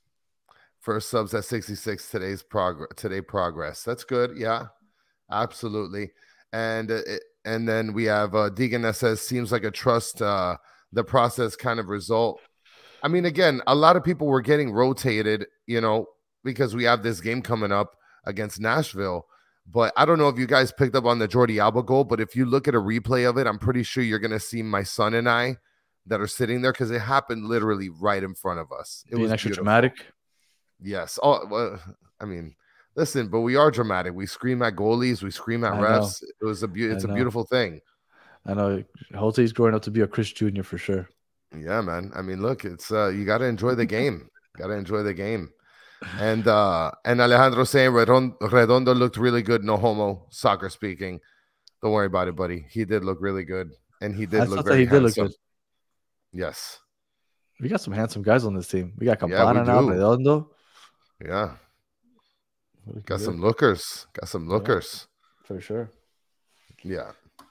first subs at sixty-six, today's progress, today progress. That's good. Yeah, absolutely. And uh, it, and then we have uh, Deegan that says, seems like a trust uh, the process kind of result. I mean, again, a lot of people were getting rotated, you know, because we have this game coming up against Nashville. But I don't know if you guys picked up on the Jordi Alba goal, but if you look at a replay of it, I'm pretty sure you're going to see my son and I that are sitting there because it happened literally right in front of us. It Being was extra beautiful. dramatic. Yes. Oh, well, I mean, listen, but we are dramatic. We scream at goalies. We scream at I refs. It was a be- I It's a know. beautiful thing. I know Jose's growing up to be a Chris Junior for sure. Yeah, man. I mean, look, it's uh, you got to enjoy the game. Got to enjoy the game. And uh, and Alejandro saying Redon- Redondo looked really good. No homo, soccer speaking. Don't worry about it, buddy. He did look really good, and he did I look thought that very he did look handsome. good. Yes. We got some handsome guys on this team. We got Yeah, we Campana now, do. Redondo. Yeah. Looking Got good, some lookers. Got some lookers. for sure. Yeah.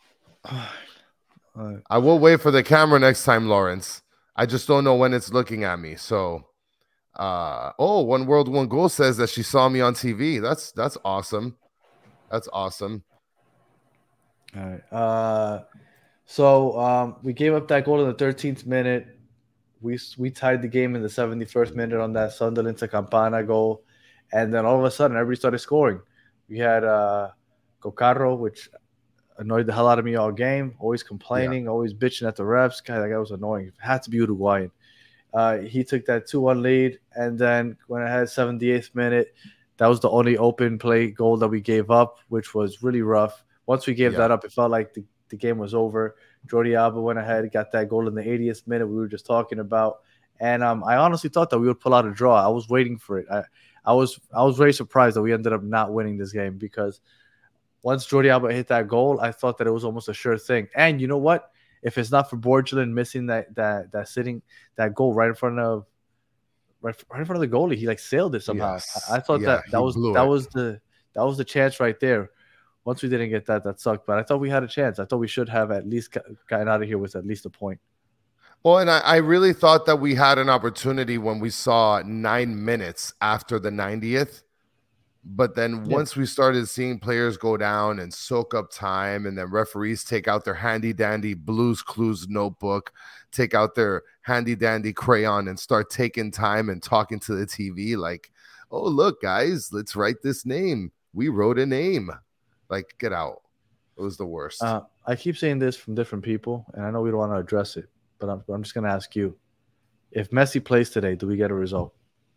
Uh, I will wait for the camera next time, Lawrence. I just don't know when it's looking at me. So, uh, oh, One World, One Goal says that she saw me on T V. That's that's awesome. That's awesome. All right. Uh, so um, we gave up that goal in the thirteenth minute. We we tied the game in the seventy-first minute on that Sunderland to Campana goal, and then all of a sudden everybody started scoring. We had uh, Cocarro, which annoyed the hell out of me all game. Always complaining, yeah. always bitching at the refs. God, that guy was annoying. It had to be Uruguayan. Uh, he took that two one lead, and then when I had seventy-eighth minute, that was the only open play goal that we gave up, which was really rough. Once we gave yeah. that up, it felt like the, the game was over. Jordi Alba went ahead, got that goal in the eightieth minute we were just talking about. And um, I honestly thought that we would pull out a draw. I was waiting for it. I, I was I was very surprised that we ended up not winning this game because once Jordi Alba hit that goal, I thought that it was almost a sure thing. And you know what? If it's not for Borgelin missing that that that sitting that goal right in front of right, right in front of the goalie, he like sailed it somehow. Yes. I, I thought yeah, that that was that it. was the that was the chance right there. Once we didn't get that, that sucked. But I thought we had a chance. I thought we should have at least gotten out of here with at least a point. Well, and I, I really thought that we had an opportunity when we saw nine minutes after the ninetieth. But then yeah. once we started seeing players go down and soak up time, and then referees take out their handy-dandy Blues Clues notebook, take out their handy-dandy crayon and start taking time and talking to the T V like, oh, look, guys, let's write this name. We wrote a name. Like, get out. It was the worst. Uh, I keep saying this from different people, and I know we don't want to address it, but I'm, I'm just going to ask you. If Messi plays today, do we get a result?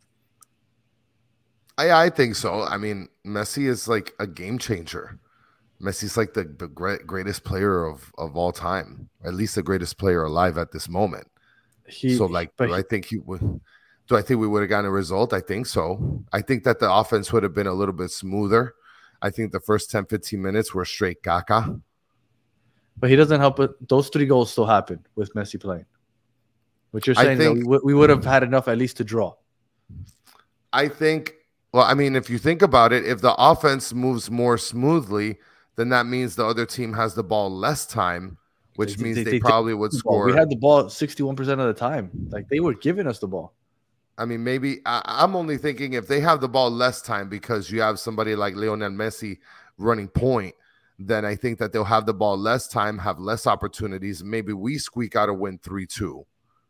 I, I think so. I mean, Messi is like a game changer. Messi's like the, the great, greatest player of, of all time, at least the greatest player alive at this moment. He, so, like, do he, I think he would. Do I think we would have gotten a result? I think so. I think that the offense would have been a little bit smoother. I think the first ten, fifteen minutes were straight caca. But he doesn't help it. Those three goals still happened with Messi playing. What you're saying think, that we, we would have had enough at least to draw. I think, well, I mean, if you think about it, if the offense moves more smoothly, then that means the other team has the ball less time, which they, means they, they, they probably would score. We had the ball sixty-one percent of the time. Like, they were giving us the ball. I mean, maybe I, I'm only thinking if they have the ball less time because you have somebody like Lionel Messi running point, then I think that they'll have the ball less time, have less opportunities. Maybe we squeak out a win three two.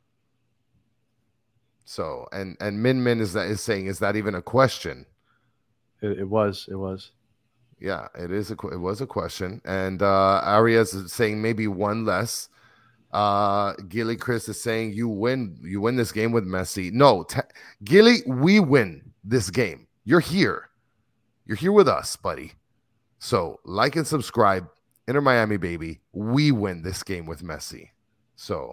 So, and and Min Min is that is saying, is that even a question? It, it was, it was. Yeah, it is. A, it was a question. And uh, Arias is saying maybe one less. Uh, Gilly Chris is saying you win. You win this game with Messi. No, t- Gilly, we win this game. You're here. You're here with us, buddy. So like and subscribe. Inter Miami, baby. We win this game with Messi. So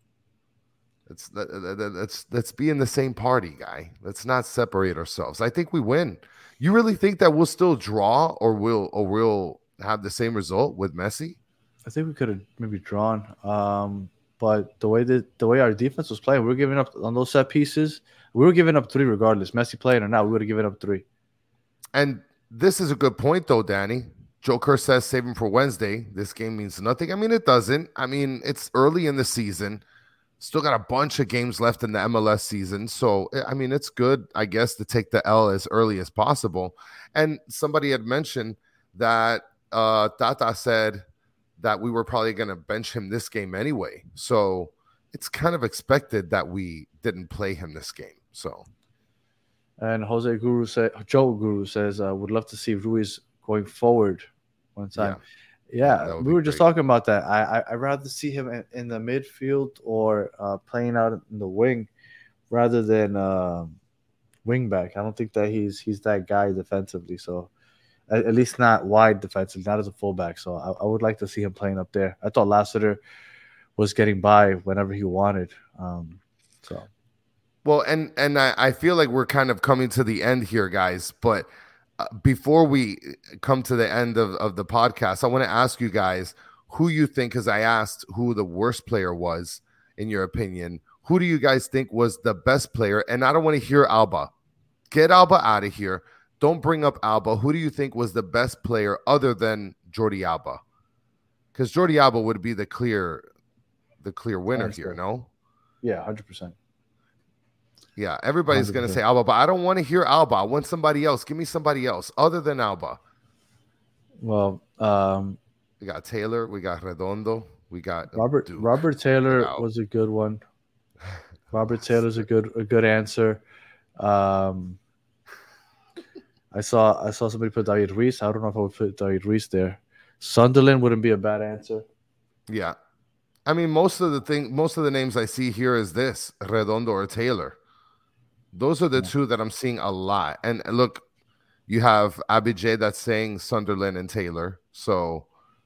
let's let's let's be in the same party, guy. Let's not separate ourselves. I think we win. You really think that we'll still draw, or we'll or we'll have the same result with Messi? I think we could have maybe drawn, um, but the way that the way our defense was playing, we were giving up on those set pieces. We were giving up three regardless. Messi playing or not, we would have given up three. And this is a good point, though, Danny. Joker says save him for Wednesday. This game means nothing. I mean, it doesn't. I mean, it's early in the season. Still got a bunch of games left in the M L S season. So, I mean, it's good, I guess, to take the L as early as possible. And somebody had mentioned that uh, Tata said that we were probably going to bench him this game anyway. So it's kind of expected that we didn't play him this game. So, and Jose Guru said, Joe Guru says, uh, would love to see Ruiz going forward one time. Yeah, yeah we were just great. talking about that. I, I I'd rather see him in, in the midfield or uh, playing out in the wing rather than uh, wing back. I don't think that he's he's that guy defensively. So. At least not wide defensively, not as a fullback. So I, I would like to see him playing up there. I thought Lassiter was getting by whenever he wanted. Um, so, well, and and I, I feel like we're kind of coming to the end here, guys. But uh, before we come to the end of, of the podcast, I want to ask you guys who you think, because I asked who the worst player was, in your opinion. Who do you guys think was the best player? And I don't want to hear Alba. Get Alba out of here. Don't bring up Alba. Who do you think was the best player other than Jordi Alba? Because Jordi Alba would be the clear, the clear winner here, no? Yeah, one hundred percent. Yeah, everybody's going to say Alba, but I don't want to hear Alba. I want somebody else. Give me somebody else other than Alba. Well, um, We got Taylor. We got Redondo. We got Robert Duke. Robert Get Taylor out. was a good one. Robert Taylor's a Bastard. good a good answer. Um, I saw I saw somebody put David Reese. I don't know if I would put David Reese there. Sunderland wouldn't be a bad answer. Yeah. I mean, most of the thing, most of the names I see here is this Redondo or Taylor. Those are the Yeah. two that I'm seeing a lot. And look, you have Abijay that's saying Sunderland and Taylor. So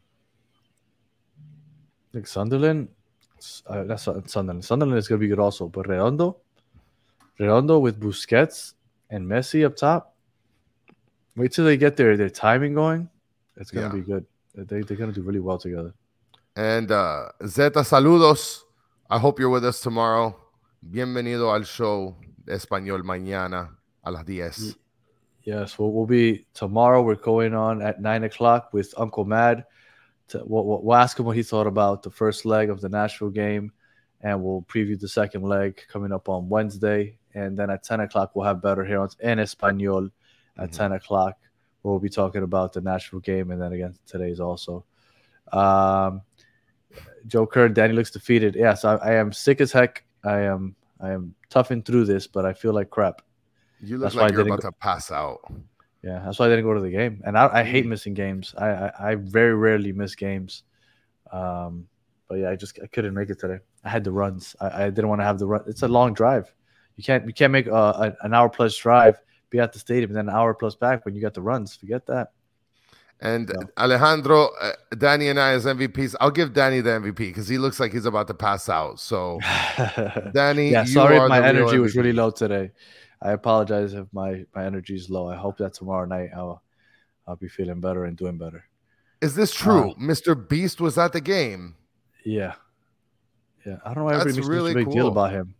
Like Sunderland, uh, that's not Sunderland. Sunderland is going to be good also. But Redondo, Redondo with Busquets and Messi up top. Wait till they get their their timing going. It's going to Yeah. be good. They they're going to do really well together. And uh, Zeta, saludos. I hope you're with us tomorrow. Bienvenido al show de Español mañana a las diez. Yes, well, we'll be tomorrow. We're going on at nine o'clock with Uncle Mad. To, we'll, we'll ask him what he thought about the first leg of the Nashville game, and we'll preview the second leg coming up on Wednesday. And then at ten o'clock, we'll have Better Here in Espanol at Mhm. ten o'clock, where we'll be talking about the Nashville game, and then again today's also. Um, Joe Kern, Danny looks defeated. Yes, I, I am sick as heck. I am I am toughing through this, but I feel like crap. You look That's why I like you're didn't about go- to pass out. Yeah, that's why I didn't go to the game. And I, I hate Mm. missing games. I, I, I very rarely miss games. Um, but yeah, I just I couldn't make it today. I had the runs. I, I didn't want to have the run. It's a long drive. You can't you can't make a, a, an hour plus drive, be at the stadium, and then an hour plus back when you got the runs. Forget that. And No. Alejandro, uh, Danny and I as M V Ps. I'll give Danny the M V P because he looks like he's about to pass out. So, Danny, yeah, you sorry if are my the real energy was M V P. really low today. I apologize if my, my energy is low. I hope that tomorrow night I'll I'll be feeling better and doing better. Is this true? Uh, Mister Beast was at the game. Yeah. Yeah. I don't know why everybody That's makes really such a big deal cool. about him.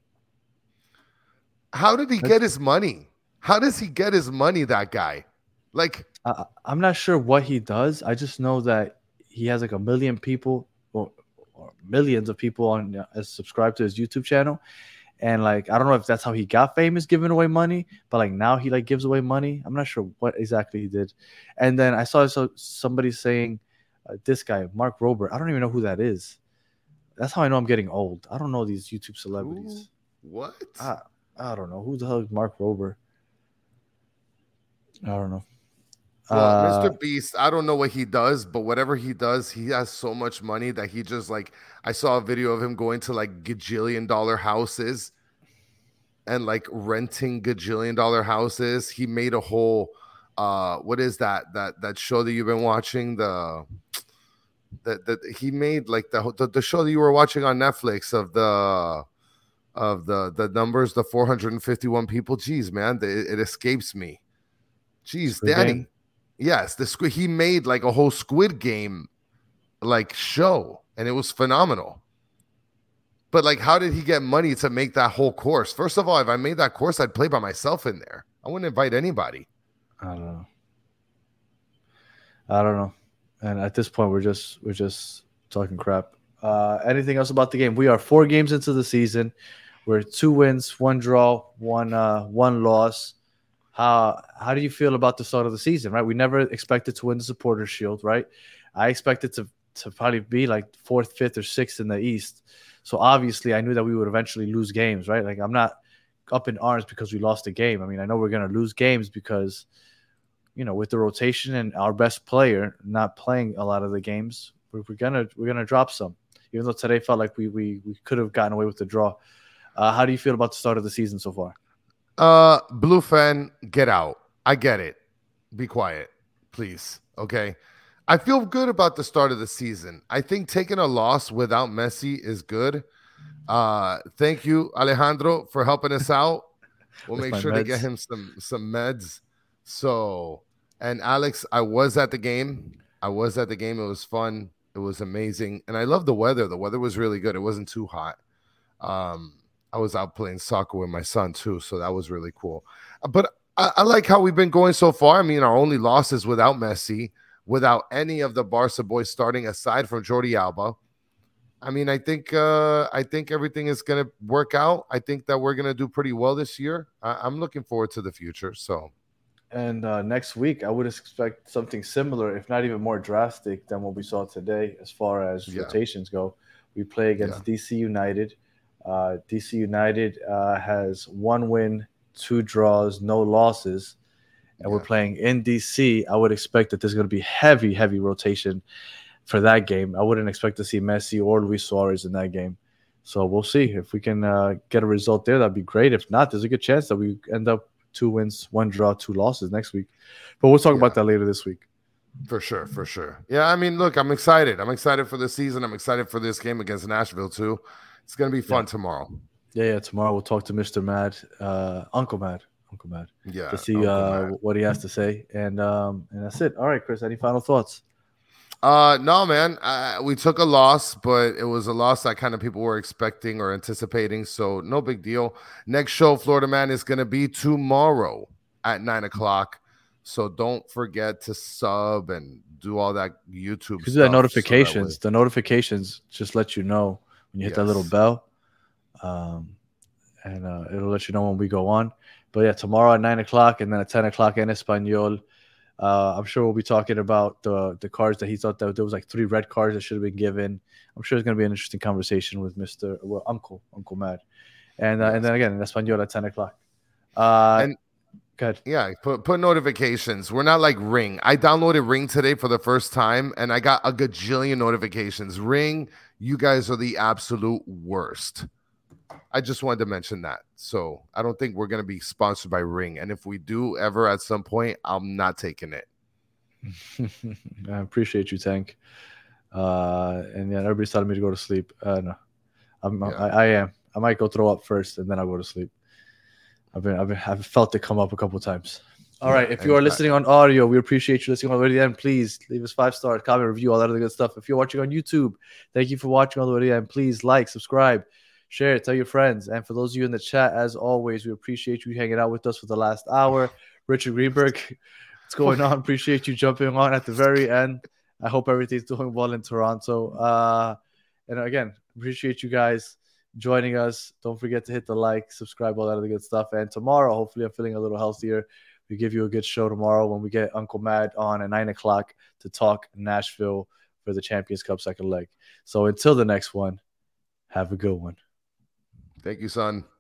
How did he That's- get his money? How does he get his money, that guy? Like, I, I'm not sure what he does. I just know that he has like a million people or, or millions of people on uh, subscribed to his YouTube channel, and like I don't know if that's how he got famous, giving away money. But like now he like gives away money. I'm not sure what exactly he did. And then I saw so somebody saying uh, this guy Mark Rober. I don't even know who that is. That's how I know I'm getting old. I don't know these YouTube celebrities. who? What? I, I don't know who the hell is Mark Rober. I don't know. Well, Uh, Mister Beast, I don't know what he does, but whatever he does, he has so much money that he just like. I saw a video of him going to like gajillion dollar houses and like renting gajillion dollar houses. He made a whole, uh, what is that that that show that you've been watching? The that that he made like the, the the show that you were watching on Netflix of the of the the numbers, the four hundred fifty-one people. Jeez, man, the, it escapes me. Jeez, Squid Danny. Game? Yes, the squid. He made like a whole Squid Game like show, and it was phenomenal. But like, how did he get money to make that whole course? First of all, if I made that course, I'd play by myself in there. I wouldn't invite anybody. I don't know. I don't know. And at this point, we're just we're just talking crap. Uh, anything else about the game? We are four games into the season. We're two wins, one draw, one uh, one loss. How how do you feel about the start of the season? Right, we never expected to win the Supporters Shield. Right, I expected to to probably be like fourth, fifth, or sixth in the East. So obviously, I knew that we would eventually lose games. Right, like I'm not up in arms because we lost a game. I mean, I know we're gonna lose games because, you know, with the rotation and our best player not playing a lot of the games, we're, we're gonna we're gonna drop some. Even though today felt like we we we could have gotten away with the draw. Uh, how do you feel about the start of the season so far? Uh, Blue fan, get out. I get it. Be quiet, please. Okay. I feel good about the start of the season. I think taking a loss without Messi is good. Uh, thank you, Alejandro, for helping us out. We'll With make my sure to get meds. him some some meds. So, and Alex, I was at the game. I was at the game. It was fun. It was amazing, and I love the weather. The weather was really good. It wasn't too hot. Um, I was out playing soccer with my son too, so that was really cool. But I, I like how we've been going so far. I mean, our only losses without Messi, without any of the Barca boys starting aside from Jordi Alba. I mean, I think uh, I think everything is going to work out. I think that we're going to do pretty well this year. I, I'm looking forward to the future. So, And uh, next week, I would expect something similar, if not even more drastic than what we saw today as far as Yeah. rotations go. We play against Yeah. D C United. Uh, D C United uh, has one win, two draws, no losses. And we're Yeah. playing in D C. I would expect that there's going to be heavy, heavy rotation for that game. I wouldn't expect to see Messi or Luis Suarez in that game. So we'll see. If we can uh, get a result there, that'd be great. If not, there's a good chance that we end up two wins, one draw, two losses next week. But we'll talk Yeah. about that later this week. For sure, for sure. Yeah, I mean, look, I'm excited. I'm excited for the season. I'm excited for this game against Nashville too. It's gonna be fun Yeah. tomorrow. Yeah, yeah. Tomorrow we'll talk to Mister Mad, uh, Uncle Mad, Uncle Mad, Yeah, to see Uncle uh, Mad. what he has to say. And um, and that's it. All right, Chris. Any final thoughts? Uh, no, man. Uh, we took a loss, but it was a loss that kind of people were expecting or anticipating. So no big deal. Next show, Florida Man, is gonna be tomorrow at nine o'clock. So don't forget to sub and do all that YouTube Because stuff. the so notifications, that the notifications just let you know when you hit that little Yes. bell, um, and uh, it'll let you know when we go on. But yeah, tomorrow at nine o'clock, and then at ten o'clock in Espanol. Uh, I'm sure we'll be talking about the the cards that he thought that there was like three red cards that should have been given. I'm sure it's going to be an interesting conversation with Mister Well, Uncle Uncle Mad, and uh, Yes. and then again in Espanol at ten o'clock. Uh, And good. yeah, put put notifications. We're not like Ring. I downloaded Ring today for the first time, and I got a gajillion notifications. Ring, you guys are the absolute worst. I just wanted to mention that. So I don't think we're gonna be sponsored by Ring, and if we do ever at some point, I'm not taking it. I appreciate you, Tank. Uh, and yeah, everybody's telling me to go to sleep. Uh, no, I'm, Yeah. I, I am. I might go throw up first, and then I'll go to sleep. I've been, I've been, I've felt it come up a couple times. All Yeah, right. If and you are I- listening on audio, we appreciate you listening all the way to the end. Please leave us five stars, comment, review, all that other good stuff. If you're watching on YouTube, thank you for watching all the way to the end. Please like, subscribe, share, tell your friends. And for those of you in the chat, as always, we appreciate you hanging out with us for the last hour. Richard Greenberg, what's going on? Appreciate you jumping on at the very end. I hope everything's doing well in Toronto. Uh, and again, appreciate you guys joining us. Don't forget to hit the like, subscribe, all that other good stuff. And tomorrow, hopefully I'm feeling a little healthier. We give you a good show tomorrow when we get Uncle Mad on at nine o'clock to talk Nashville for the Champions Cup second leg. So until the next one, have a good one. Thank you, son.